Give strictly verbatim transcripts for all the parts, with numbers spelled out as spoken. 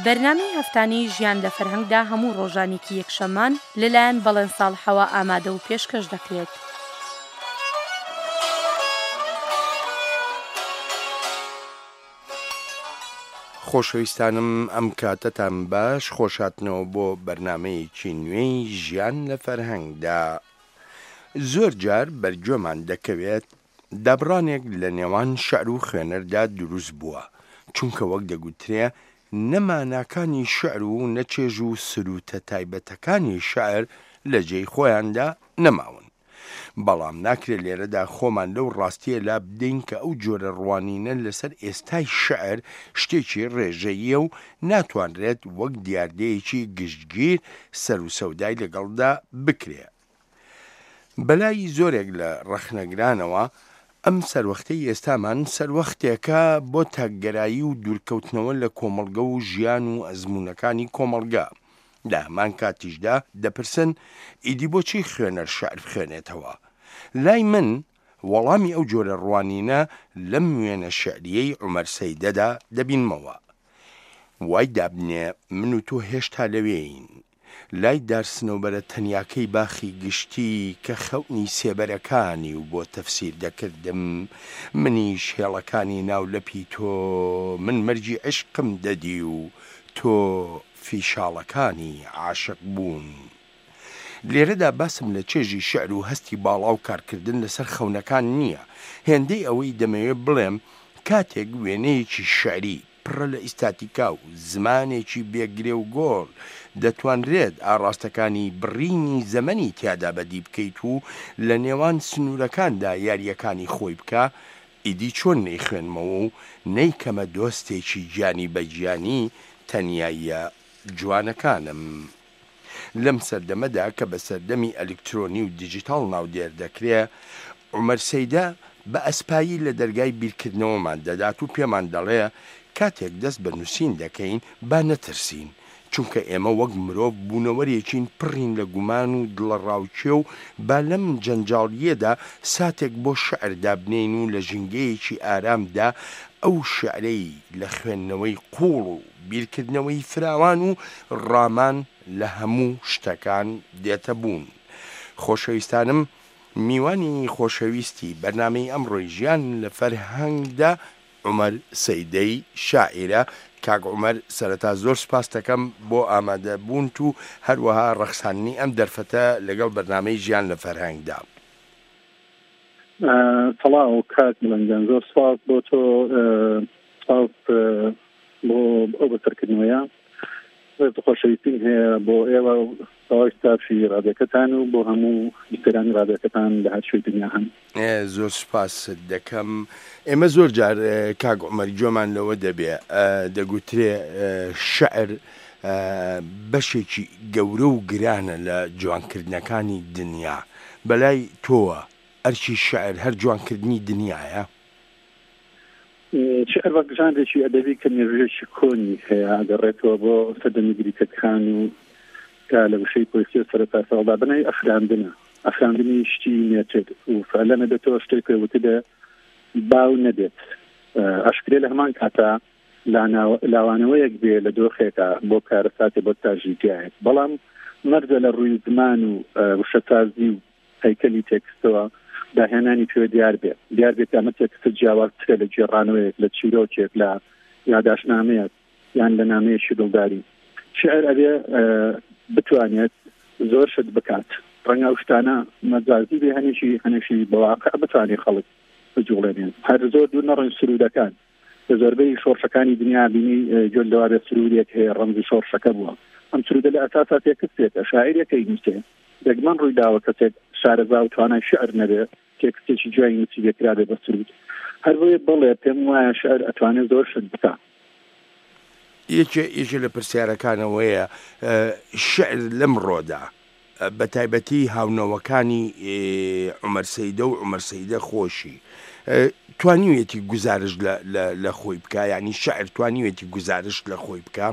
بەرنامەی هەفتانەی ژیان لە فەرهەنگدا هەموو ڕۆژانێکی یەکشەممان لەلایەن بەڵێن ساڵحەوە ئامادە و پێشکەش دەکرێت. خۆشەویستانم ئەم کاتەتان باش خۆشاتنەوە بۆ بەرنامەیەکی نوێی ژیان لە فەرهەنگدا. زۆر جار بەرگوێمان دەکەوێت دابڕانێک لە نێوان شەعر و خوێنەردا دروست بووە، چونکە وەک دەگوترێ نەماناکانی شەعر و نەچێژ و سروتە تایبەتەکانی شەعر لە جێی خۆیاندا نەماون. بەڵام ناکرێت لێرەدا خۆمان لەو ڕاستیە لا بدەین کە ئەو جۆرە ڕوانینە لەسەر ئێستای شەعر شتێکی ڕێژەیە و ناتوانرێت وەک دیاردەیەکی گشتگیر سەر و سەودای لەگەڵدا بکرێ. بەلای زۆرێک لە ڕەخنەگرانەوە ئەم سەروەختەی ئێستامان سەروەختێکە بۆ تاکگەرایی و دوورکەوتنەوە لە کۆمەڵگە و ژیان و ئەزموونەکانی کۆمەڵگە. لە هەمان کاتیشدا دەپرسن ئیدی بۆچی خوێنەر شەعر بخوێنێتەوە؟ لای من وەڵامی ئەو جۆرە ڕوانینە لەم وێنە شەعریەی عومەر سەیدەدا دەبینمەوە. وای دابنێ من و تۆ هێشتا لەوێین، لای دارسنەوبەرە تەنیاکەی باخی گشتی کە خەونی سێبەرەکانی و بۆ تەفسیر دەکردم، منیش هێڵەکانی ناو لەپی تۆ، من مەرجی عشقم دەدی و تۆ فیشاڵەکانی عاشق بوون. لێرەدا باسم لە چێژی شەعر و هەستی باڵا و کارکردن لەسەر خەونەکان نییە. هێندەی ئەوەی دەمەوێت بڵێم کاتێک وێنەیەکی شەعری پڕە لە ئیستاتیکا و زمانێکی بێگرێ و گۆڵ دەتوانرێت ئاڕاستەکانی بڕینی زەمەنی تیادا بەدی بکەیت و لە نێوان سنوورەکاندا یاریەکانی خۆی بکە، ئیدی چۆن نەیخوێنمەوە و نەیکەمە دۆستێکی گیانی بەگیانی تەنیاییە جوانەکانم. لەم سەردەمەدا کە بە سەردەمی ئەلکترۆنی و دیجیتاڵ ناودێر دەکرێ، عومەر سەیدە بە ئەسپایی لە دەرگای بیرکردنەوەمان دەدات و پێمان دەڵێ کاتێک دەست بە نووسین دەکەین با نەترسین، چونکە ئێمە وەک مرۆڤ بوونەوەرێکین پڕین لە گومان و دڵە ڕاوچێ و با لەم جەنجاڵیەدا ساتێک بۆ شەعر دابنین و لە ژنگەیەکی ئارامدا ئەو شەعرەی لە خوێندنەوەی قوڵ و بیرکردنەوەی فراوان و ڕامان لە هەموو شتەکان دێتە بوون. خۆشەویستانم، میوانی خۆشەویستی بەرنامەی ئەمڕۆی ژیان لە فەرهەنگدا عومەر سەیدەی شاعیرە. کاک عومەر، سەرەتا زۆر سپاس دەکەم بۆ ئامادەبوونت و هەروەها ڕەخساندنی ئەم دەرفەتە لەگەڵ بەرنامەی ژیان لە فەرهەنگدا. سەڵاو کاک ملەنگیان، زۆر سپاس بۆ تۆ، سپاس بۆ ئەو بەسەرکردنەوەیە. خۆشەویستیم هەیە بۆ ئێوە ساوای ستافی ڕادیۆکەتان و بۆ هەموو بیسەرانی ڕادیۆکەتان لە هەر شوێی دنیا هەن. زۆر سپاس دەکەم. ئێمە زۆر جار کاک عومەر گوێمان لەوە دەبێ دەگوترێ شەعر بەشێکی گەورە و گرانە لە جوانکردنەکانی دنیا. بەلای تۆوە ئەرکی شەعر هەر جوانکردنی دنیاە؟ شعر وەک ژانرێکی ئەدەبی کە نێژێکی کۆنی هەیە، ئەگەڕێتەوە بۆ سەردەمی گریکەکان و کە لە وشەی پۆیسی سەرەتا ساڵدا بنای ئەفراندنە ئەفراندنی شتی نێتێت و فعلا نەبێتەوە شتێک پێوتێ باو نەبێت. ئەشکرێ لە هەمان کاتا لاوانەوەیەک بێ لە دۆخێکە بۆ کارە ساتێ بۆ تاژیگایەک، بەڵام مەرجە لە ڕووی زمان و وشەتازی و هەیکەلی تێکستەوە داهێنانی پێوە دیار بێت دیار بێت ئەمە تێکستە جیاوازترە لە جێڕانەوەیەک لە چیرۆکێک لە یاداشنامەیەک یان لە نامەیەکی دڵداری. شعر ئەبێ بتوانێت زۆر شت بکات، ڕەنگە ئەو شتانە مەجازی بێ هەنێشی هەنێشی بەواقع بتوانێت خەڵک بجوڵێنێن. هەر زۆر دوور نەڕۆین سرودەکان لە زۆربەی شۆڕشەکانی دنیا بینی گوێ لەوا بێت سرودێک هەیە ڕەمزی شۆڕشەکە بووە. ئەم سرودە لە ئەساسا تێکستێکە، شاعیرەکەی نووسێ دەگمەن ڕووی داوە کەسێک شارەزا و توانای شعر نەبێت تێکستێکی جوای نووسی بێکرا بێ بە سرود. هەر بۆیە بڵێ پێم وایە شعر ئەتوانێت زۆر شت بکات. یەکێ لە پرسیارەکانەوەیە شعر لەم ڕۆدا بە تایبەتی هاونەوەکانی عومەر سەیدە و عومەر سەیدە خۆشی توانیوێتی گزارش لە خۆی بکە، یعنی شعر توانیوێتی گزارش لە خۆی بکە؟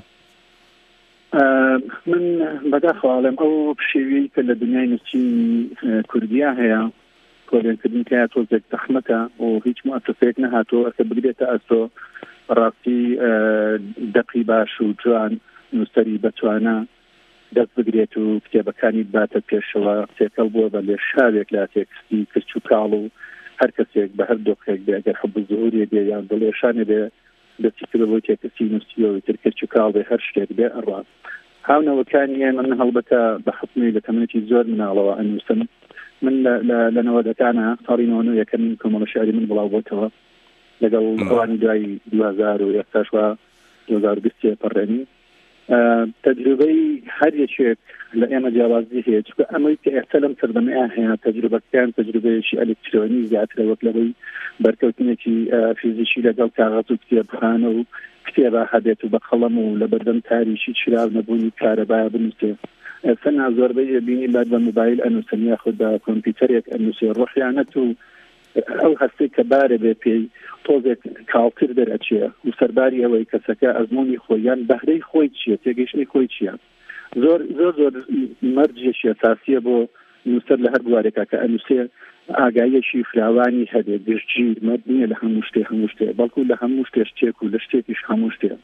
من بەداخەواڵێم ئەو شێوەیە کە لە دنیای نووسی کوردیا هەیە کۆلێنکردن کە تۆزێک زەحمەتە و هیچ موەسسەیەک نەهاتۆ ئەکە بگرێتە ئەستۆ ڕاستی دەقی باش و جوان نووسەری بەتوانە دەست بگرێت و کتێبەکانی باتە پێشەوە تێکەڵ بووە بە لێ شاوێک لا تێکستی کرچ و کاڵ و هەر کەسێک بە هەر دۆخێک بێ ئەگەر حب زهوریە بێ یان دڵێشانێ بێ دەستی کرد بۆ تێکستی نووسیەوە تر کرچ و کاڵ بێ هەر شتێک بێ ئەڕات هاونەوەکانی من هەڵبەتە بە حکمی لە تەمەنێکی زۆر مناڵەوە ئەنووسن من لە نەوەدەکانە ساڵی نۆ یەکەمین کۆمەڵە شاری من بڵاو بۆتەوە لەگەڵ ئەوانی دوای دو هەزار و ئێستاشوا دو هەزار و بیست پەڕێنی تەجروبەی هەر یەکێک لە ئێمە جیاوازی هەیە چونکە ئەمەی کە ئێستا لەم سەردەمەیان هەیە تەجروبەکان تەجروبەیەکی ئەلکترۆنی زیاترە وەک لەوەی بەرکەوتنێکی فیزیکی لەگەڵ کاغەز و کتێبخانە و کتێبە هەبێت و بە قەڵەم و لە بەردەم تاریشی چراو نەبوونی کارەبایە بنووسێ ئێستا نازۆربەی بینی بعد بە موبایل ئەنووسن یاخود بە کۆمپیوتەرێک ئەنووسێ ڕۆحیانەت و ئەو هەستەی کە بارە بێ پێی تۆزێک کاڵتر دەرەچێ و سەرباری ئەوەی کەسەکە ئەزمموی خۆیان بەهرەی خۆی چییە تێگەیشتنی خۆی چییە زۆر زۆر زۆر مەرجێکی ئەساسیە بۆ نووسەر لە هەر بوارێکە کە ئەنووسێ ئاگایەکی فراوانی هەبێ گشتگیر مەرد نییە لە هەموو شتێ هەموو شتێ بەڵکو لە هەموو شتێ شتێک و لە شتێکیش هەموو شتێ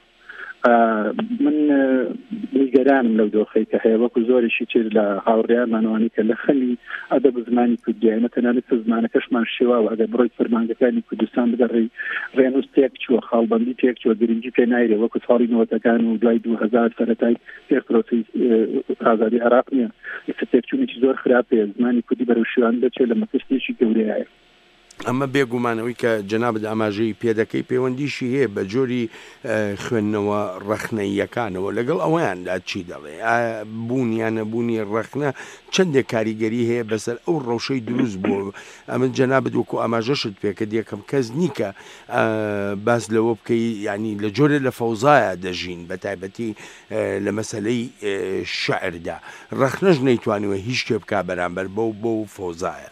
من نیگەرانم لەو دۆخەی کە هەیە وەکو زۆرێکی تر لە هاوڕێیانمانەوانی کە لە خەلی ئەدەب زمانی کوردیانە تەنانەت زمانەکەشمان شێواوە ئەگەر بڕۆی فەرمانگەکانی کوردستان بدەڕێی ڕێنووس تێک چووە خاڵبەندی تێک چووە گرنگی پێ نایرێ وەکو ساڵی نۆتەکان و دوای دو هەزار سەرەتای پێش پرۆسی ئازادی عێراق نییە ئێستا تێکچوونێکی زۆر خراپەیە زمانی کوردی بەرەو شێوان دەچێت لە مەکەستێکی گەورەیە ئەمە بێگومانەوەی کە جەنابەت ئاماژەی پێدەکەی پەیوەندیشی هەیە بە جۆری خوێندنەوە ڕەخنەیەکانەوە لەگەڵ ئەوەیاندا چی دەڵێ بوونیانە بوونی ڕەخنە چەندێک کاریگەری هەیە بەسەر ئەو ڕەوشەی دروست بوو ئەمە جەنابەت وەکو ئاماژەشت پێکە دیەکەم کەس نیکە باس لەوە بکەی ینی لە جۆرە لە فەوزایە دەژین بە تایبەتی لە مەسەلەی شعردا ڕەخنەش نەیتوانیوە هیچ شتێ بکا بەرامبەر بەو بەو فەوزایە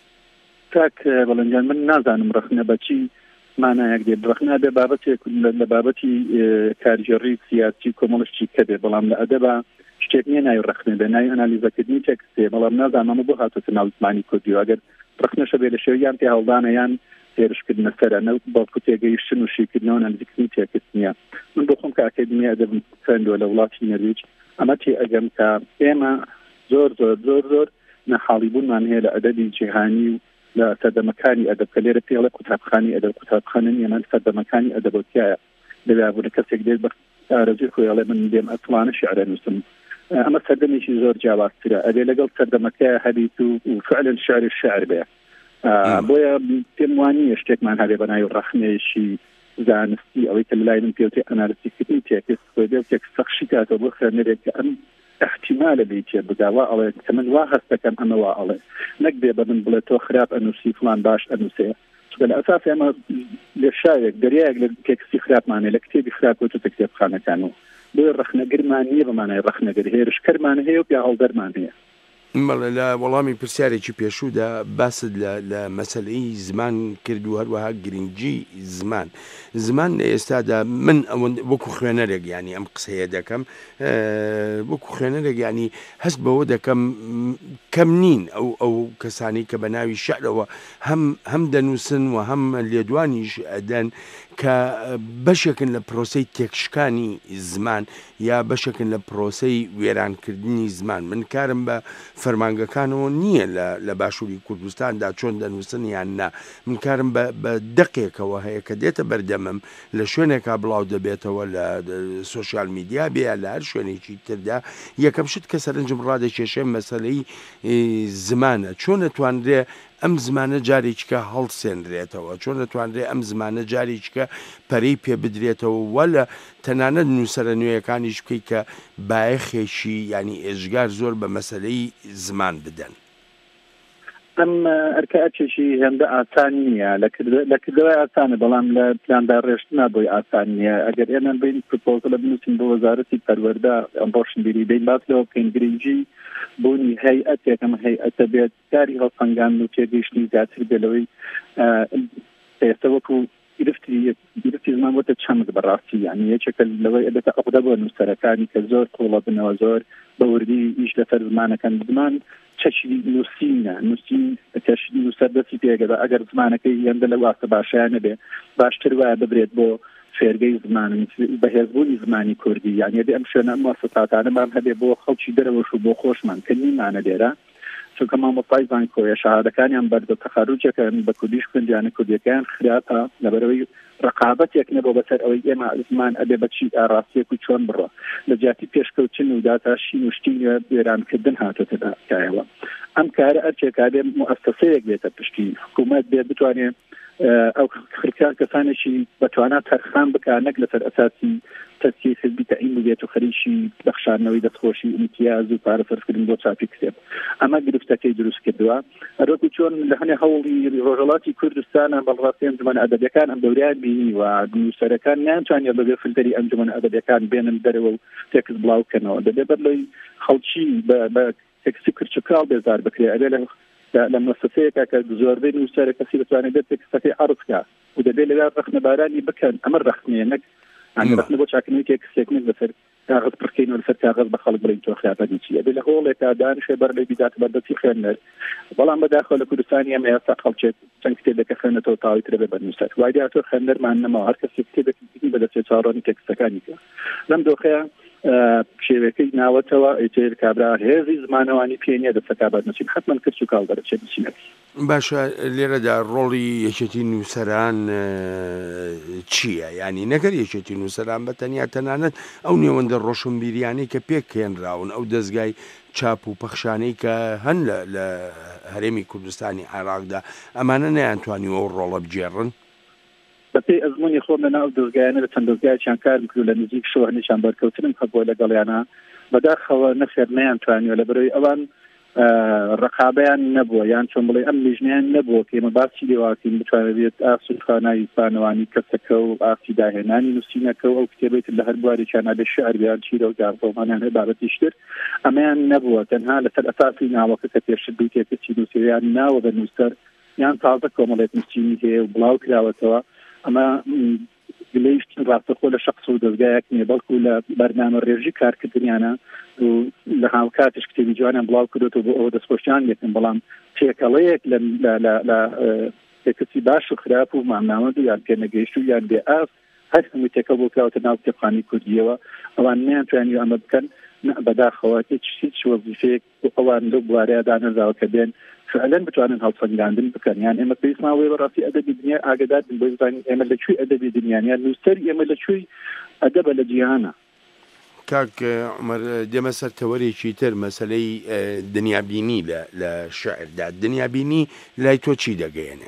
تاک بەڵەنجان من نازانم ڕخنە بەچی مانایەک دێ ڕخنا بێ بابەتێک لە بابەتی کارژێڕی سیاسی کۆمەڵشتی کە بێ بەڵام لە ئەدەبا شتێک نییە ناوی ڕخنە بێ ناوی ئەنالیزەکردنی تێکستێ بەڵام نازانم بۆ هاتوتە ناو زمانی کوردی ئەگەر ڕخنەشە بێ لە شێویان پێ هەڵدانە یان تێرشکردنە سەرە نەوت بەڵکو تێگەیشتن و شیکردنەوە نزیکردنی تێکست نییە من بۆ خۆم کە ئەکادمی ئەدەب خوێندووە لە وڵاتی نەرویج ئەمە تێ ئەگەم کە ئێمە زۆر زۆر زۆر زۆر نەحاڵیبوونمان هەیە لە ئەدەبی جیهانی و لە سەردەمەکانی ئەدەب کە لێرە پێڵە قوتابخانی ئەدەب قوتابخانە یەمان سەردەمەکانی ئەدەبەتیایە لەوابوون کەسێک دێت بە ئارەزوی خۆیڵێ من دێم ئەتوانە شیعرە نووسم ئەمە سەردەمێکی زۆر جیاوازترە ئەبێ لەگەڵ سەردەمەکە هەبیت و فعلا شعر شعر بێ بۆیە پێم وانییە شتێکمان هەبێ بە ناوی ڕەخنەیەشی زانستی ئەوەی کە لەلای من پێوتێ ئەنالیزیکردنی تێکست خۆی بێ تێک سەخشی کاتەوە بۆ خوێنەرێک کە ئەم احتمال بيتي بداوا على كمان واحد كم أنا وعلى نقدر بدن بلتو خراب أنه سي فلان باش أنه سي بالأساس أنا للشايك درياق لكيكسي خراب معني لكتيبي خراب وتو تكتب خانة كانوا بير رخنا قرمانية بمعنى رخنا قر هيرش كرمانية هي وبيعال درمانية مەڵێ لە وەڵامی پرسیارێکی پێشوودا باست لە مەسەلەی زمان کرد و هەروەها گرنگی زمان زمان لە ئێستادا من وەکو خوێنەرێک ینی ئەم قسەیە دەکەم وەکو خوێنەرێک ینی هەست بەوە دەکەم کەم نین ئەو ئەو کەسانی کە بە ناوی شعرەوە هەم هەم دەنووسن و هەم لێدوانیش ئەدەن کە بەشێکن لە پرۆسەی تێکشکانی زمان یا بەشێکن لە پرۆسەی وێرانکردنی زمان من کارم بە فەرمانگەکانەوە نییە لە باشووری کوردستاندا چۆن دەنووسن یان نا من کارم بە دەقێکەوە هەیە کە دێتە بەردەمم لە شوێنێکا بڵاو دەبێتەوە لە سوۆسیال میدیا بێ لە هەر شوێنێکی تردا یەکەم شت کە سەرنجم ڕادەکێشێ مەسەلەی زمانە چۆن دەتوانرێ ئەم زمانە جارێککە هەڵسێنرێتەوە چۆن دەتوانرێ ئەم زمانە جارێککە پەرەی پێ بدرێتەوە وە لە تەنانەت نووسەرە نوێیەکانیش بکەی کە بایەخێشی ینی ئێژگار زۆر بە مەسەلەی زمان بدەن ئەم ئەرکەچێکی هێندە ئاسان نییە لە کردەوەی ئاسانە بەڵام لە پلاندا ڕێشتنا بۆی ئاسان نییە ئەگەر ئێمە بین پرۆپۆزە لە بنووسین بۆ وەزارەتی پەروەردە ئەم ڕۆشنبیری بین باس لەوە بکەین گرنگی بوونی هەیئەتێکم هەیئەتە بێت کاری هەڵسەنگان و تێگەیشتنی زیاتر بێ لەوەی ئێستا وەکو گرفتی زمان بۆتە چەمک بەڕاستی یعنی یەکێکە لەوەی ئەبێتە ئەقدە بۆ نووسەرەکانی کە زۆر قوڵە بنەوە زۆر بەوردی ئیش لەسەر زمانەکەن زمان چەشی نووسینە نووسین نووسەر دەستی پێگەدا ئەگەر زمانەکەی هێندە لە واسە باشیانە بێ باشتر وایە ببرێت بۆ فێرگەی زمان بەهێزبوونی زمانی کوردی یعنی ئەم شوێنە مؤسساتانەمان هەبێ بۆ خەڵکی دەرەوەش و بۆ خۆشمان کە نیمانە لێرە چونکە مامۆستای زانکۆیە شەهادەکانیان بەردە تەخەروجەکەن بە کوردیش خوێندیانە کوردیەکەیان خراپە لەبەرەوەی ڕقابەتێک نەبوو بەسەر ئەوەی ئێمە زمان ئەبێ بەچی ئاڕاستیەک و چۆن بڕۆ لە جیاتی پێشکەوتن و داتاشین و شتینە وێرانکردن هاتۆتە کایەوە ئەم کارە ئەرچێکا بێ مؤسسەیەک بێتە پشتی حکوومەت بێ بتوانێت ئەو خرکار کەسانێکی بەتوانات تەرخان بکە نەک لەسەر ئەساسی تەسیی حزبی تەعیین بێت و خەریکی بەخشاندنەوەی دەستخۆشی امتیاز و پارەسەرکردن بۆ چاپی کتێب ئەمە گرفتەکەی دروست کردووە ئەرۆکو چۆن لە هەنێ هەوڵی ڕۆژهەڵاتی کوردستانە بەڵڕاستی ئەنجومەن ئەدەبیەکان ئەم دەوریان بینی و نووسەرەکان ناتوانێت بەبێ فیلتەری ئەنجومەن ئەدەبیەکان بێنن دەرەوە و تێکس بڵاوکەنەوە دەبێت بەرلەی خەڵکی بە تێکسی کرچکاڵ بێزار بکرێ ئەبێ لە لە مؤسسەیەکە کە زۆربەی نووسەرە کەسی بتوانێت دەست تێکستەکەی عەرض بکات و دەبێت لەوێ ڕەخنەبارانی بکەن ئەمە ڕەخنەیە نەک ئەنی ڕەخنە بۆ چاکنەوەی تێکستێک نەک بەسەر کاغذ پڕکەینەوە لەسەر کاغذ بە خەڵک بڵین تۆ خراپەتی چییە بێ لە هۆڵێکا دانیشێ بەر لەی بیداتە بەردەستی خوێندنەر بەڵام بەداخەوە لە کوردستانی ئەمە ئێستا خەڵکێک چەند کتێبێکە خوێنێتەوە تاوای ترە بێ بەرنووسەر وای دیاتۆ خوێندەرمان نەماوە هەر کەسێک کتێبێکی بەدەستێ چاڕۆنی تێکستەکانی کە لەم دۆخەیە شێوەکەی ناوەتەوە ئیتر کابرا هێزی زمانەوانی پێنیە دەسەکابات نەچین حتمما کرد و کاڵ دەرەچێت بچینەوە باشە لێرەدا ڕۆڵی یەکێتی نووسەران چییە؟ ینی نەگەر یەکێتی نووسەران بە تەنیا تەنانەت ئەو نێوەندە ڕۆشنبیریانەی کە پێکهێنراون ئەو دەستگای چاپ و پەخشانەی کە هەن لە هەرێمی کوردستانی عێراقدا ئەمانە نەیانتوانی ئەو ڕۆڵە بجێڕن بەپێی ئەزمموی خۆم لە ناو دەستگایانە لە چەند دەستگایان کارم کرد لە نزیک شۆ هەنیشان بەرکەوتنم هەبووە لەگەڵیانە بەداخەوە نەخێر نەیانتوانیوە لە بەرەوەی ئەوان ڕقابەیان نەبووە یان چۆن بڵێ ئەم لیژنیان نەبووە کە ئێمە باسی لێواکەین بتوانێت بێت ئاسوودخانای فانەوانی کەسەکە و ئاسی داهێنانی نووسینەکە و ئەو کتێبێت لە هەر بوارێکیان بێ شعر بیان چیرە و گارڕۆمانیان هەیە بابەتیشتر ئەمەیان نەبووە تەنها لەسەر ئەساسی ناوەکە کە پێشتر دوو تێکەچی نووسیان ناوە بە نووسەر یان تازە کۆمەڵێت نووسینی هەیە و بڵاو کراوەتەوە ئەمە گلەیشتن ڕاستەخۆ لە شخص و دەستگایەک نیە بەڵکو لە بەرنامە ڕێژی کارکردنیانە و لە هاو کاتش کتێبی جوانیان بڵاو کردوێتەوە بۆ ئەوە دەستخۆشیان لێکن بەڵام تێکەڵەیەک لە تێکەچی باش و خراپ و مامناوەند و یان پێنەگەیشت و یان بێ ئاس هەر هەمووی تێکە بۆ کراوەتە ناو کتێبخانەی کوردیەوە ئەوان نەیانتوانی ئەمە بکەن بەداخەوە هیچ هیچ وەزیفەیەک ئەوان لەو بوارەیەدا نەزاوە کە بێن فعلا بتوانن هەڵسەنگاندن بکەن یان ئێمە پێویستماوەی بەڕاستی ئەدەبی دنیا ئاگادار بن بۆ بزانین ئێمە لەکوێی ئەدەبی دنیایان یان نووسەر ئێمە لەکوێی ئەدەبە لە جیهانە کاک عومەر دێمە سەر تەوەرێکی تر مەسەلەی دنیابینی لە شعردا دنیابینی لای تۆ چی دەگەیەنێ؟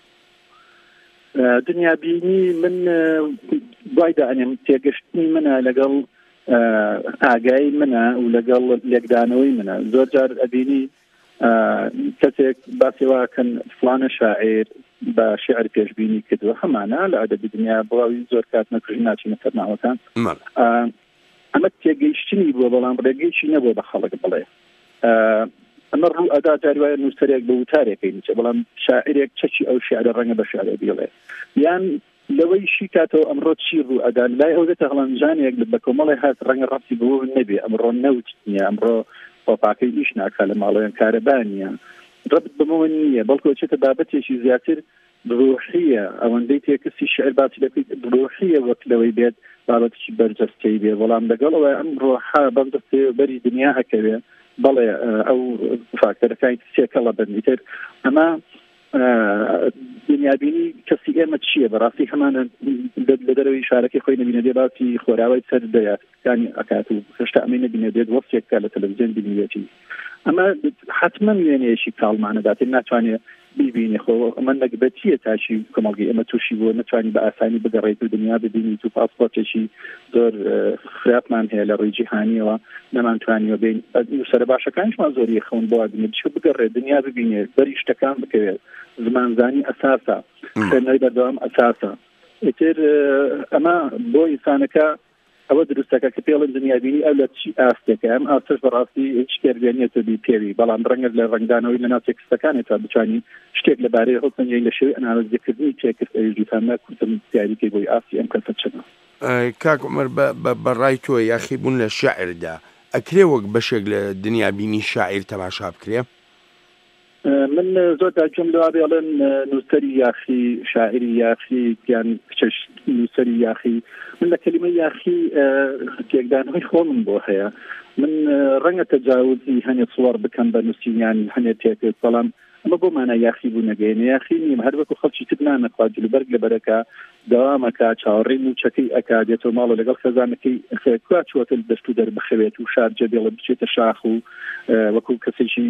دنیابینی من دوایدا ئەنێم تێگەشتنی منە لەگەڵ ئاگای منە و لەگەڵ لێکدانەوەی منە زۆر جار ئەبینی کەسێک باسیواکەن فلانە شاعیر بە شعر پێشبینی کردووە هەمانە لە ئەدەبی دنیا بڵاوی زۆر کات نەکردی ناچینە سەرناوەکان ئەمە تێگەیشتنی بووە بەڵام ڕێگەیشی نەبووە بە خەڵک بڵێ ئەمە ڕوو ئەدا جاری وایە نووسەرێک بە وتارێکی نیچە بەڵام شاعرێک چەکی ئەو شعرە ڕەنگە بە شعرە بیڵێ یان لەوەی شی کاتەوە ئەمڕۆ چی ڕوو ئەدا لای ئەو دێتە هەڵەنجانێک بە کۆمەڵی هات ڕەنگە ڕاستی بۆ نەبێ ئەمڕۆ نەوت نیە ئەمڕۆ خۆپاکەی ئیش ناکە لە ماڵەیان کارەبانیە ڕبت بمەوە نییە بەڵکو چێتە بابەتێکی زیاتر ڕۆحیە ئەوەندەی تێکسی شعر باسی دەکەیت ڕۆحیە وەک لەوەی بێت بابەتێکی بەرجەستەی بێ بەڵام لەگەڵەوە ئەم ڕۆحا بەندەستێ بەری دنیا هەکەوێ بەڵێ ئەو فاکتەرەکانی سێکەڵە بەندیتر ئەمە دنیابینی کەسی ئێمە چییە بەڕاستی هەمانە لە دەرەوەی شارەکەی خۆی نبینە دێ باسی خۆراوی سەر دەیاتەکانی ئەکات و هێشتا ئەمەی نبینە دێت وەستێککە لە تەلەڤیزیۆن بینیوێتی ئەمە حتمما وێنەیەشی کاڵمانەدات ناتوانێت بیبینی خۆ ئەمە نەکبەتیە تاشی کۆمەڵگەی ئەمە تووشی بۆ نتوانانی بە ئاسانی بگەڕێیت و دنیا ببینیت و پاسپۆرتێکی زۆر خراپمان هەیە لە ڕێی جیهانیەوە نەمانتوانیوە بین سەر باشەکانیشمان زۆری خەون بۆ بینێت چ بگەڕێت دنیا ببینێت بەری شتەکان بکەوێت زمانزانی ئەساسە خوێندنەوەی بەردەوام ئەساسە ئیتر ئەمە بۆ ئینسانەکە ئەوە دروستەکە کە پێڵن دنیابینی ئەو لە چی ئاستێکە ئەم ئاستش بەڕاستی هیچ شتێکێنێتە بی پێوی بەڵام ڕەنگە لە ڕنگدانەوەی لە ناو تێکستەکانێتە بتوانین شتێک لەبارەی هەڵسەنگی لە شێوەی ئەنالیزکردنی تێکست ئەویژیفانە کوتم دیاریکەی بۆی ئاستی ئەم کەسە چنە کاک عومەر بەڕای تۆ یاخی بوون لە شاعردا ئەکرێ وەک بەشێک لە دنیابینی شاعیر تەماشا بکرێ؟ من زۆر جملە بێڵێن نووسەری یاخی شاعری یاخی یان کچەش نووسەری یاخی من لە کلمە یاخی تێکدانەوەی خۆمم بۆ هەیە من ڕەنگە تەجاوزی هەنێ سوار بکەم بە نووسینیان هەنێ تێکێت بەڵام ئەمە بۆ مانای یاخی بوو نەگەێنە یاخی نیم هەر وەکو خەڵکی تر نانەخوا جلوبەرگ لەبەرەکە دەوامەکە چاوەڕێی موچەکەی ئەکا دێتەوە ماڵە لەگەڵ خەزانەکەی خێکوا چوەتە دەست و دەربخەوێت و شارجە دێڵە بچێتە شاخ و وەکو کەسێکی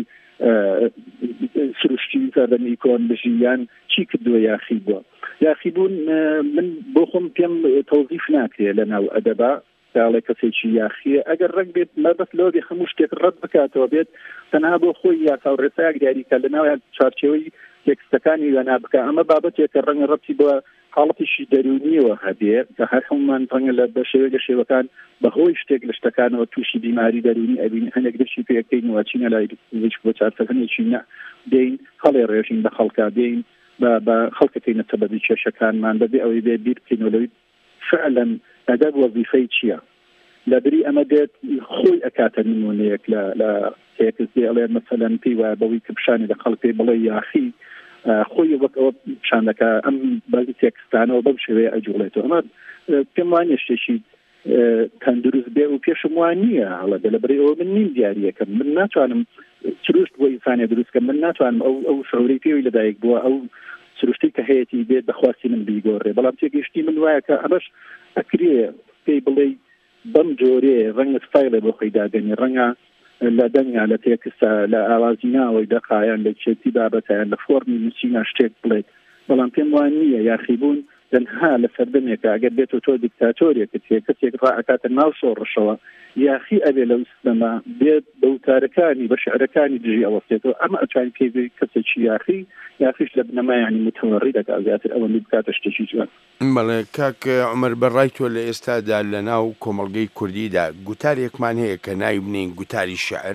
سروشتی زادنی کۆن بژیان چی کردووە یاخی بووە یاخی بوون من بۆ خۆم پێم تەوزیف ناکرێت لە ناو ئەدەبا داڵێ کەسێکی یاخیە ئەگەر ڕەنگ بێت مەبەست لۆبێ هەموو شتێک ڕەت بکاتەوە بێت تەنها بۆ خۆی یا کاوڕێسایەک دیاریکە لە ناو چارچێوەی تێکستەکانی وێنا بکە ئەمە بابەتێکە ڕەنگە ڕەتی بە حاڵەتیشی دەرونیەوە هەبێ کە هەر هەمومان ڕەنگە لە بە شێوە لە شێوەکان بەهۆی شتێک لە شتەکانەوە تووشی بیماری دەرونی ئەبین هەندێک دەشی پێەکەینەوە چینە لای بۆ چارچەکەنێکی نە دێین هەڵێ ڕێژین بە خەڵکا دێین بە خەڵکەکەینە سەبەبی کێشەکانمان بەبێ ئەوەی بێ بیر بکەینەوەی فعلا ئەدەب وەزیفەی چییە لەبری ئەمە دێت خۆی ئەکاتە نمونەیەک لە تێکس دێ ئەڵێ مەسەلەن پێی وایە بەوەی کە پیشانی لە خەڵک پێی بڵێ یاخی خۆی وەک ئەوە پیشانەکە ئەم بەزی تێکستانەوە بەم شێوەیە ئەجوڵێتەوە ئەمە پێم وانە شتێکی تەندروست بێ و پێشم وان نییە هەڵە لەبەرەی ئەوە من نیم دیاریەکەم من ناتوانم سروشت بۆ ئینسانێ دروستکەم من ناتوانم ئەو ئەو شعوری پێوی لەدایک بووە ئەو سروشتی کە هەیەی بێت بەخواستی من بیگۆڕێ بەڵام تێگەشتی من وایە کە ئەمەش ئەکرێ پێی بڵێ بەم جۆرێ ڕەنگە ستایلێ بۆ خۆی دادەنی ڕەنگە لە دەنگا لە تێکستە لە ئاوازی ناوەی دەقایان لە چێتی بابەتیان لە فۆرمی نووسینە شتێک بڵێت بەڵام پێم وان نییە یاخیبوون تەنها لە سەردەمێکە ئەگەر بێتەوە تۆ دیکتاتۆرێکت هەیە کەسێک ڕائەکاتە ناو شۆڕشەوە یاخی ئەبێ لەو سیستەما بێت بە وتارەکانی بە شعرەکانی دژی ئەوەستێتەوە ئەمە ئەتوانین پێی کەسێکی یاخی یاخیش لە بنەمایانی متەوەڕی دەکات زیاتر ئەوە بکاتە شتێکی جوان. بەڵێ کاک عومەر بەڕای تۆ لە ئێستادا لە ناو کۆمەڵگەی کوردیدا گوتارێکمان هەیە کە ناوی بنین گوتاری شعر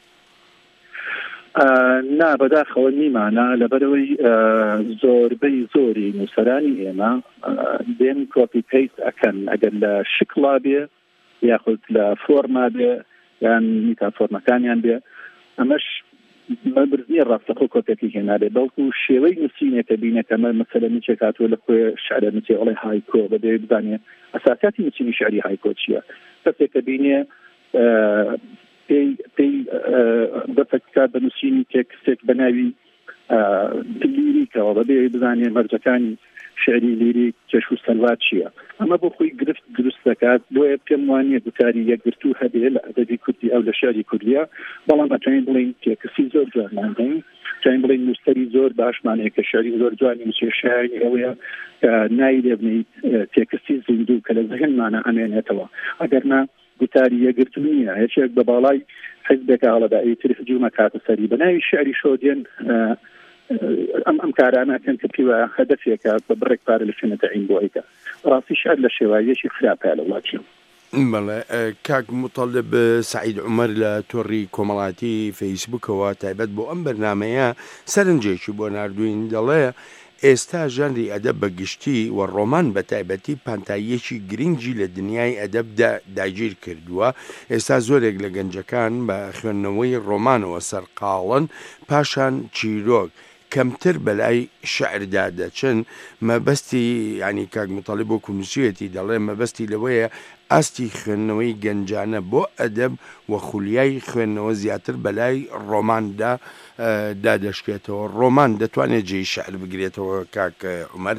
نا بەداخەوە نیمانە لەبەرەوەی زۆربەی زۆری نووسەرانی ئێمە دێن کۆپی پەیست ئەکەن ئەگەر لە شکڵا بێ یاخود لە فۆرما بێ یان میتا فۆرمەکانیان بێ ئەمەش مەبرزنیە ڕاستەخۆ کۆپێکی هێنابێ بەڵکو شێوەی نووسینێکە بینەکەمە مەسەلە نوچێک هاتووە لە خۆی شعرە نووسێ ئەڵێ هایکۆ بەدێ بزانێ ئەساساتی نووسینی شعری هایکۆ چییە کەسێکە بینێ پێی پێی بەفەکات بە نووسینی تێکستێک بە ناوی لیریکەوە بەبێ بزانێ مەرجەکانی شعری لیریک کێش و سەلوات چییە ئەمە بۆ خۆی گرفت دروست دەکات بۆیە پێم وانییە گوتاری یەکگرتو هەبێ لە ئەدەبی کوردی ئەو لە شاری کوردیە بەڵام ئەتوانین بڵین تێکستی زۆر جوانماندەین توانین بڵین نووسەری زۆر باشمانەیە کە شاری زۆر جوانی نووسێ شاعری ئەوەیە کە نای لێبنیت تێکستی زیندوو کە لە زەهنمانە ئەمێنێتەوە ئەگەرنا گوتاری یەکگرتو نییە هیچێک بە باڵای حیزبێکە هەڵەدا ئیتر هجوومە کاتە سەری بە ناوی شعری شۆدێن ئەم ئەم کارانە کەن کە پیوە هەدەفێکە بە بڕێک پارە لە شوێنە تەعین بۆ ئەیکە ڕاستی شعر لە شێوایەکی خراپە لە وڵاتی بەڵێ کاک متەڵب سعید عومەر لە تۆڕی کۆمەڵاتی فەیسبوکەوە تایبەت بۆ ئەم بەرنامەیە سەرنجێکی بۆ ناردوین دەڵێ ئێستا ژانری ئەدەب بە گشتی و ڕۆمان بە تایبەتی پانتاییەکی گرنگی لە دنیای ئەدەبدا داگیر کردووە ئێستا زۆرێک لە گەنجەکان بە خوێندنەوەی ڕۆمانەوە سەرقاڵن پاشان چیرۆک کەمتر بەلای شعردا دەچن مەبەستی ینی کاک متەڵب بۆ کونووسێتی دەڵێ مەبەستی لەوەیە ئاستی خوێندنەوەی گەنجانە بۆ ئەدەب و خولیای خوێندنەوە زیاتر بەلای ڕۆماندا دادەشکێتەوە ڕۆمان دەتوانێت جێی شعر بگرێتەوە کاک عومەر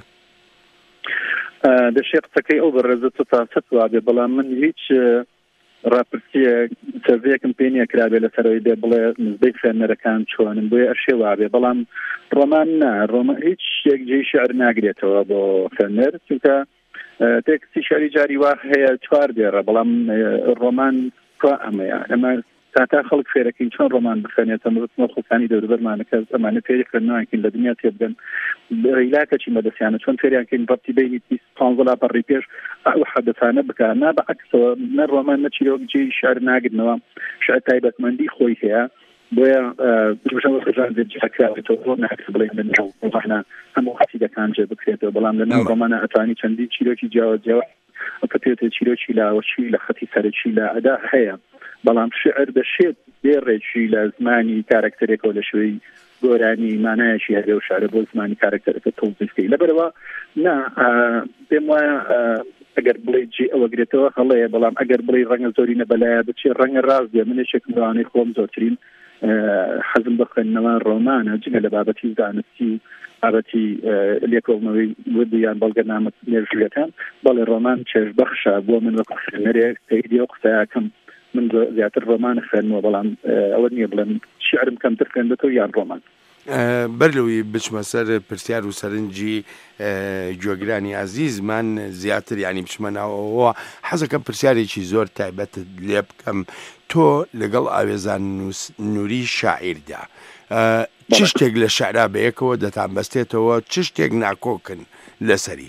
دەشێ قسەکەی ئەو بەڕێزە تۆ تا سەد وابێ بەڵام من هیچ ڕاپرسیە سەرڤەیەکم پێ نییە کرابێ لەسەرەوەی دێ بڵێ نزبەی خوێنەرەکان چۆنن بۆیە ئەرشێ وابێ بەڵام ڕۆمان نا ڕۆمان هیچ شتێک جێی شعر ناگرێتەوە بۆ خوێنەر چونکە تێکستی شعری جاری وا هەیە چوار دێڕە بەڵام ڕۆمان کوا ئەمەیە ئەمە تا خەڵک فێرەکەین چۆن ڕۆمان بخوێنێتە مزمە خۆکانی دەوروبەرمانەکە ئەمانە فێری خوێندنەوەکەین لە دنیا تێبگەن ڕیلاکەچی مەدەسیانە چۆن فێریانکەین ڕەبتی بینی پانزە لاپەڕی پێش ئەو حەدەسانە بکە نا بەعەکسەوە نە ڕۆمان نە چیرۆک جێی شعر ناگرنەوە شعر تایبەتمەندی خۆی هەیە بۆیە بژەوە خەجان جاکرێتەوە ناکە بڵێن من ڕۆمانە هەموو حەسیدەکان جێ بکرێتەوە بەڵام لەناو ڕۆمانە ئەتوانی چەندی چیرۆکی جیاواز جیاواز کە پێێتە چیرۆکی لاوەچی لە خەتی سەرەکی لە ئەدا هەیە بەڵام شعر دەشێت بێڕێکی لە زمانی کارکتەرێکەوە لە شوێی گۆرانی مانایشی هەبێ و شارە بۆ زمانی کارکتەرەکە تەوزیفکەی لەبەرەوە نا پێم وایە ئەگەر بڵێ جێ ئەوەگرێتەوە هەڵەیە بەڵام ئەگەر بڵێ ڕەنگە زۆری نەبەلایە بچێ ڕەنگە ڕاست بێ منێکێکم ڕوانەی خۆم زۆرترین حەزم بە خوێندنەوە ڕۆمانە جگە لە بابەتی زانستی و بابەتی لێکۆڵنەوەی وردیان بەڵگەنامە مێژوویەکان بەڵێ ڕۆمان چێژبەخشە بۆ من وەکو خوێنەرێک پێی ئەو قسەیەکەم من زیاتر ڕۆمان خوێنمەوە بەڵام ئەوە نییە بڵێم شیعرم کەمتر خوێندێتەوە یان ڕۆمان بەرلەوەی بچمە سەر پرسیار و سەرنجی گوێگرانی عزیزمان زیاتر ینی بچمەناوەوە حەزەکەم پرسیارێکی زۆر تایبەت لێ بکەم تۆ لەگەڵ ئاوێزان نووری شاعیردا چ شتێک لە شعرا بەیەکەوە دەتان بەستێتەوە چ شتێک ناکۆکن لەسەری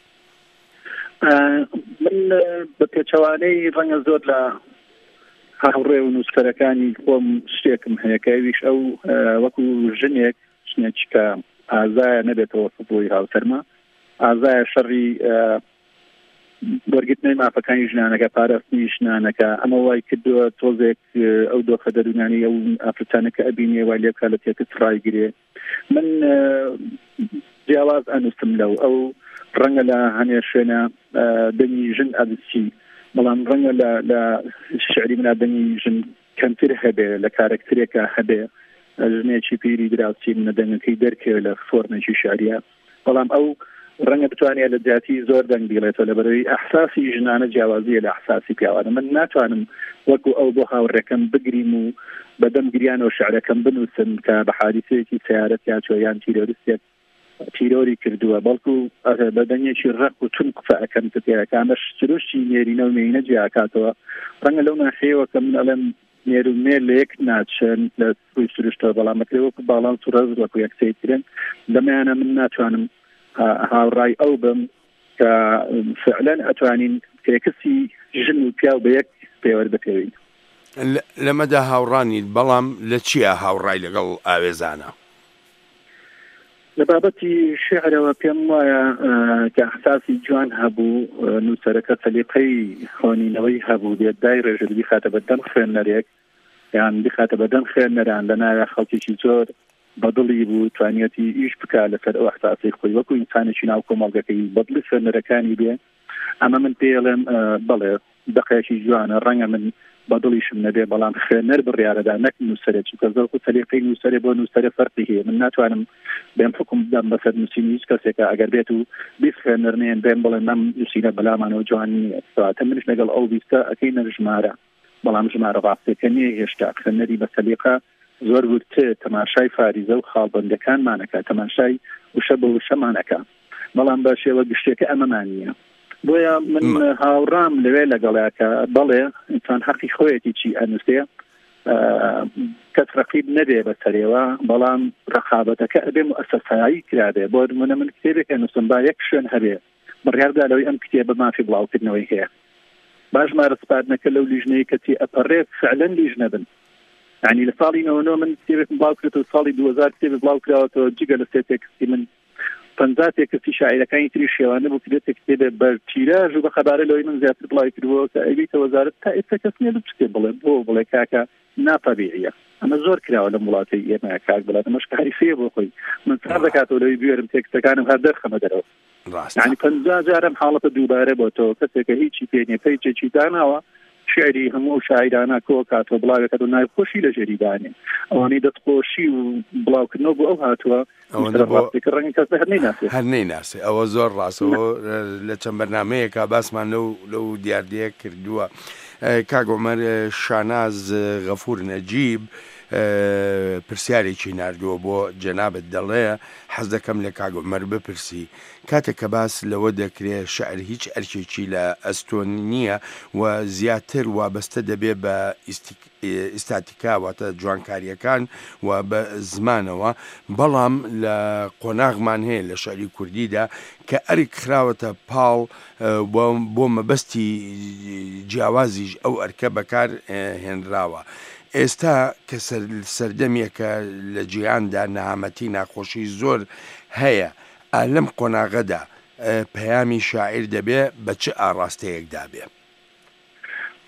من بە پێچەوانەی ڕەنگە زۆر لە هاوڕێ و نووسەرەکانی خۆم شتێکم هەیەکەویش ئەو وەکو ژنێک شتێک کە ئازایە نەبێتەوە بۆی هاوسەرمە ئازایە شەڕی وەرگرتنەوەی مافەکانی ژنانەکە پاراستنی ژنانەکە ئەمە وای کردووە تۆزێک ئەو دۆخە دەرونانی ئەو ئافرەتانەکە ئەبینێ وای لێ بکا لە تێکت ڕایگرێ من جیاواز ئەنووسم لەو ئەو ڕەنگە لە هەنێ شوێنە دەنگی ژن ئەدوسی بەڵام ڕەنگە لە شعری منە دەنگی ژن کەمتر هەبێ لە کارکترێکە هەبێ ژنێکی پیری دراوسی منە دەنگەکەی دەرکێ لە فۆرمێکی شعریە بەڵام ئەو ڕەنگە بتوانێت لە جیاتی زۆر دەنگ بیڵێتەوە لەبەرەوەی ئەحساسی ژنانە جیاوازیە لە ئەحساسی پیاوانە من ناتوانم وەکو ئەو بۆ هاوڕێکەم بگریم و بەدەم گریانەوە شعرەکەم بنووسن کە بە حادیثەیەکی سیارەت یا چۆ یان تیرۆریستێک تیرۆری کردووە بەڵکو بەدەنگێکی ڕق و تون قسە ئەەکەم تێەکەمەش سروشتی نێرینە و مێینە جیاکاتەوە ڕەنگە لەو ناحەیەوە کە من ئەڵێم نێر و مێر لە یەک ناچن لە ڕووی سروشتەوە بەڵامەکرێ وەکو باڵانس و ڕەز وەکو یەکسەیترن لەمایانە من ناتوانم هاوڕای ئەو بم کە فعلەن ئەتوانین تێکسی ژن و پیاو بە یەک پێوەردەکەوین لەمەدا هاوڕانی بەڵام لە چییە هاوڕای لەگەڵ ئاوێزانە لە بابەتی شعرەوە پێم وایە کە ئەحساسی جوان هەبوو نووسەرەکە سەلیقەی خوێندنەوەی هەبوو بێت دای ڕێژر بخاتە بەدەم خوێنەرێک یان بخاتە بەدەم خوێنەران لە ناوێ خەڵکێکی زۆر بەدڵی بوو توانێتی ئیش بکە لەسەر ئەو ئەحساسی خۆی وەکو ئینسانێکی ناو کۆمەڵگەکەی بەدڵی خوێنەرەکانی بێ ئەمە من پێڵێم بەڵێ دقەیەکی جوانە ڕەنگە من بەدڵیشم نەبێ بەڵام خوێنەر بڕیارەدا نەک نووسەرێک کە زەڵکو سەلیقەی نووسەرێ بۆ نووسەرە فەرقی هەیە من ناتوانم بێم حکم بدەم بەسەر نووسینی هیچ کەسێکە ئەگەر بێت و بیست خوێنەر نێن بێم بڵێن نەم نووسینە بەلامانەوە جوان نییە سەواتە منش لەگەڵ ئەو بیستە ئەکەینە ژمارە بەڵام ژمارە ڕاستێکە نییە هێشتا خوێنەری بە سەلیقە زۆر ورتە تەماشای فاریزە و خاڵبەندەکانمانەکە تەماشای وشە بە وشەمانەکە بەڵام بە شێوە گشتێکە ئەمەمان نییە بۆیە من هاوڕام لەوێ لەگەڵیاکە بەڵێ ئینسان حەقی خۆیەتی چی ئەنووسێ کەس ڕەقیب نەبێ بەسەرێوە بەڵام ڕەخابەتەکە ئەبێ مؤسسایی کرابێ بۆ نمونە من کتێبێک ئەنووسم با یەک شوێن هەبێ بڕیاردا لەوەی ئەم کتێبە مافی بڵاوکردنەوەی هەیە باش مارە سپاردنەکە لەو لیژنەیە کەتی ئەپەڕێت فعلەن لیژ نەبن یعنی لە ساڵی نەوەنەوە من کتێبێکم بڵاو کردەوە ساڵی دوو هەزار کتێب بڵاو کراوەتەوە جگە لە سێ تێکستی من پەنجا تێکستی شاعیرەکانی تری شێوانە بوو کتێبێک کتێبێ بە تیراژ و بە خەبارە لەوەی من زیاتر بڵاوی کردووە کە ئەویتە وەزارەت تا ئێستا کەس نییە لە شتێ بڵێ بۆ بڵێ کاکە ناپەبیعیە ئەمە زۆر کراوە لە وڵاتی ئێمە کاک بڵات ئەمەش کاری فێ بۆ خۆی من سار دەکاتەوە لەوەی بوێرم تێکستەکانم هەر دەرخەمە دەرەوە یعنی پەنجا جارم حاڵەتە دووبارە بۆ تۆ کەسێکە هیچی پێ نییە پەیچێکی داناوە شعری هەموو شاعرانە کۆ کاتەوە بڵاوەکەت و نایخۆشی لە ژێریدانێ ئەوانەی دەستخۆشی و بڵاوکردنەوە بۆ ئەو هاتووە هەر نەیناسێ ئەوە زۆر ڕاستەوە لە چەند بەرنامەیەکە باسمان لەو لەو دیاردەیە کردووە کاگۆمەر شاناز غەفور نەجیب پرسیارێکی ناردووە بۆ جەنابەت دەڵێ حەز دەکەم لە کاگۆمەر بپرسی کاتێک کە باس لەوە دەکرێت شعر هیچ ئەرکێکی لە ئەستۆن نییە و زیاتر وابەستە دەبێت بە ئیستاتیکا واتە جوانکاریەکان و بە زمانەوە بەڵام لە قۆناغمان هەیە لە شعری کوردیدا کە ئەرک خراوەتە پاڵ بۆ مەبەستی جیاوازیش ئەو ئەرکە بەکار هێنراوە ئێستا کە سەردەمێکە لە جیهاندا نەهامەتی ناخۆشی زۆر هەیە لەم قۆناغەدا پەیامی شاعیر دەبێ بە چه ئاڕاستەیەکدا بێ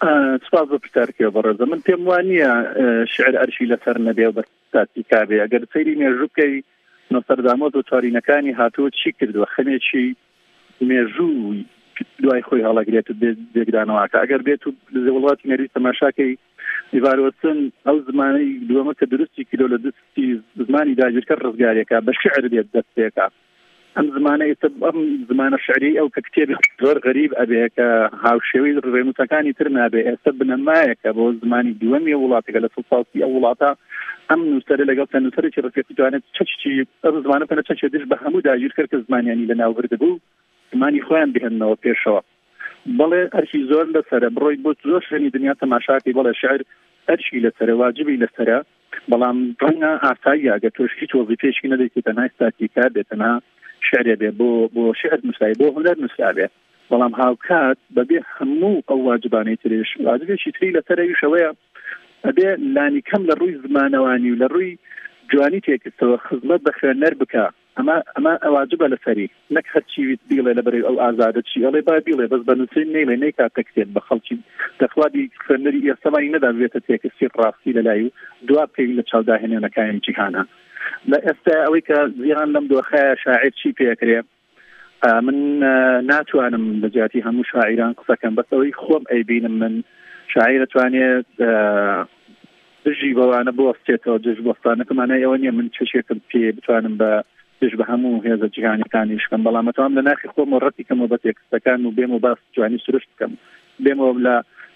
سپاس بۆ پرسیارکەوە بەڕێزە. من پێم وانییە شعر ئەرشی لەسەر نەبێ و بەستاتی کابێ. ئەگەر سەیری مێژوو بکەی نۆستەردامۆس و تۆرینەکانی هاتووە چی کردووە، خەمێکی مێژوو دوای خۆی هەڵەگرێت و بێگدانەوەکە. ئەگەر بێت و لە وڵاتی نەروی تەماشاکەی دیڤارۆچن ئەو زمانەی دووەمە کە درستی کیلۆ لە دەستی زمانی داگیرکە ڕزگارێکە بە شعر بێت دەستێکە. ئەم زمانە ئەم زمانە شعری ئەو کە کتێبی زۆر غەریب ئەبێ کە هاوشێوەی ڕێنووسەکانی تر نابێ، ئێستا بنەمایەکە بۆ زمانی دووەمی وڵاتێکە لە سڵساسی ئەو وڵاتە ئەم نووسەرە لەگەڵ چەند نووسەرێکی ڕفێقی توانێت چەچی ئەم زمانە پێنە چەچێ دش بە هەموو داگیر کرد کە زمانیانی لە ناوبرد بوو زمانی خۆیان بهێننەوە پێشەوە. بەڵێ ئەرشی زۆر لەسەرە بڕۆی بۆ زۆر شوێنی دنیا تەماشاکەی، بەڵێ شعر ئەرشی لەسەرە، واجبی لەسەرە، بەڵام ڕەنگە ئاساییە ئەگەر تۆش هیچ وەزیفەیەکی نەدەیت کە تەنها ستاتیکار بێت، تەنها شعرێ بێ بۆ بۆ شعر نووسایی، بۆ هونەر نووسابێ، بەڵام هاوکات بەبێ هەموو ئەو واجبانەی ترێش واجبێکی تری لەسەرەویشەوەیە ئەبێ لانی کەم لە ڕووی زمانەوانی و لە ڕووی جوانی تێکستەوە خزمەت بە خوێنەر بکە. ئەمە ئەمە واجبە لەسەری، نەک هەرچی بیڵێ لەبەرەوەی ئەو ئازادە چی ئەڵێ با بیڵێ بەس بە نووسین نەیڵێ نەیکات تەکتێت بە خەڵکی دەخوادی خوێنەری ئێستەمانی نەدا بێتە تێکستی ڕاستی لەلای و دوا پێوی لە چاوداهێنانەکانی جیهانە. لە ئێستا ئەوەی کە زیان لەم دۆخەیە شاعر چی پێکرێ، من ناتوانم لە جیاتی هەموو شاعیران قسەکەم، بەس ئەوەی خۆم ئەیبینم من شاعیر دەتوانێت دژی بەوانە بوەستێتەوە، دژ بۆستانەکەمانە ئەوە نییە من چێشێکم پێ بتوانم بە دژ بە هەموو هێزە جیهانیەکانی شکەم، بەڵام ئەتوانم لە ناخی خۆم ڕەتی کەمەوە بە تێکستەکان و بێم و باس جوانی سروشت بکەم، بێمەوە لە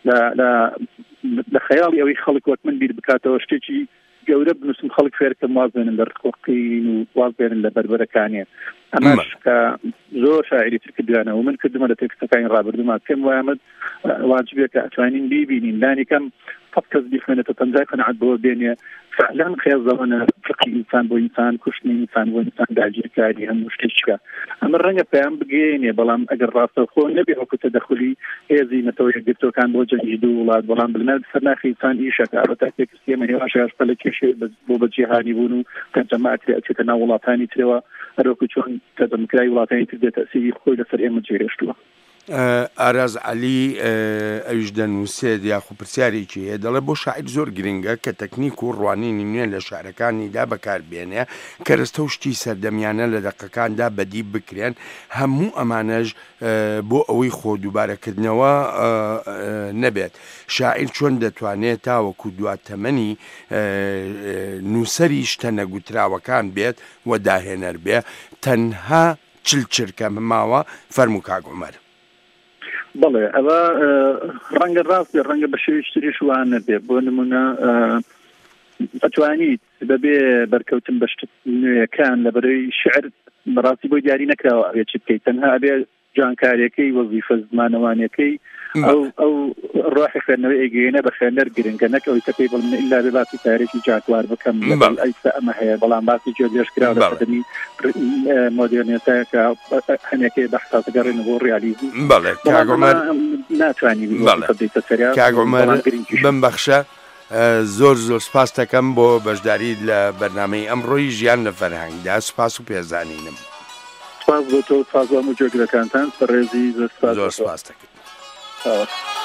لە خەیاڵی ئەوەی خەڵک وەک من بیر بکاتەوە شتێکی گەورە بنووسم، خەڵک فێرکەم واز بێنن لە ڕقوقین و واز بێنن لە بەربەرەکانیە. ئەمەش کە زۆر شاعری تر کردوانە و من کردمە لە تێکستەکانی ڕابردووما، پێم وایە واجبێکە ئەتوانین بیبینین لانی کەم فقط کەس بیخوێنێتە پەنجای قەنەعەت بۆ بێنێ فعلا خێزەوەنە فقی ئینسان بۆ ئینسان، کوشتنی ئینسان بۆ ئینسان، داگیرکاری هەموو شتێکە. ئەمە ڕەنگە پەیام بگەێنێ، بەڵام ئەگەر ڕاستەوخۆ نەبێ وەکو تەدەخولی هێزی نەتەوە یەکگرتوەکان بۆ جەنگی دوو وڵات، بەڵام بلەنە سەرناخی ئینسان ئیشەکە ئەبەتا تێکستی ئەمە هێواشەش پەلە کێشێ بۆ بەجیهانی بوون و کەنجەماعەکرێ ئەچێتە ناو وڵاتانی ترەوە، هەروەکو چۆن کەدەمکرای وڵاتانی تر دێتە ئەسیری خۆی لەسەر ئێمە جێرێشتووە. ئاراز عەلی ئەویش دەنووسێت یاخو پرسیارێکی هەیە، دەڵێ بۆ شاعیر زۆر گرنگە کە تەکنیک و ڕوانینی نوێن لە شعرەکانیدا بەکاربێنێ، کەرەستە و شتی سەردەمیانە لە دەقەکاندا بەدی بکرێن، هەموو ئەمانەش بۆ ئەوەی خۆ دووبارەکردنەوە نەبێت. شاعیر چۆن دەتوانێت تاوەکو دواتەمەنی نووسەری شتە نەگوتراوەکان بێت و داهێنەر بێ، تەنها چل چرکە ماوە فەرموو کاک عومەر؟ بەڵێ ئەوە ڕەنگە ڕاستێ، ڕەنگە بە شێویشتریش وان نەبێ. بۆ نمونە ئەتوانیت بەبێ بەرکەوتن بە شت نوێیەکان لەبەرەوەی شعر بەڕاستی بۆی دیاری نەکراوە ئەوێ چی بکەیت، تەنها ئەبێ جانکاریەکەی وەزیفە زمانەوانیەکەی ئەو ئەو ڕاحی خوێندنەوەی ئەیگەێنە بە خوێنەر گرنگە، نەک ئەوەی کە پێی بڵێن ئیلا بێ باسی تارێکی جاکوار بکەم ئەیستا ئەمە هەیە، بەڵام باسی جێگەشتکراوە لە قەدەمی مۆدێرنیتەیە هەنێکەی بەحساسە گەڕێنە بۆ ڕیالیزم. بەڵێ کاک عومەر ناتوانی کاک عومەر بمبەخشە، زۆر زۆر سپاس دەکەم بۆ بەشداری لە بەرنامەی ئەمڕۆی ژیان لە فەرهەنگدا. سپاس و پێزانینم. سپاس بۆ تۆ، سپاس بۆ هەموو جۆگرەکانتان، بەڕێزی زۆر سپاس. زۆر سپاس دەکەم.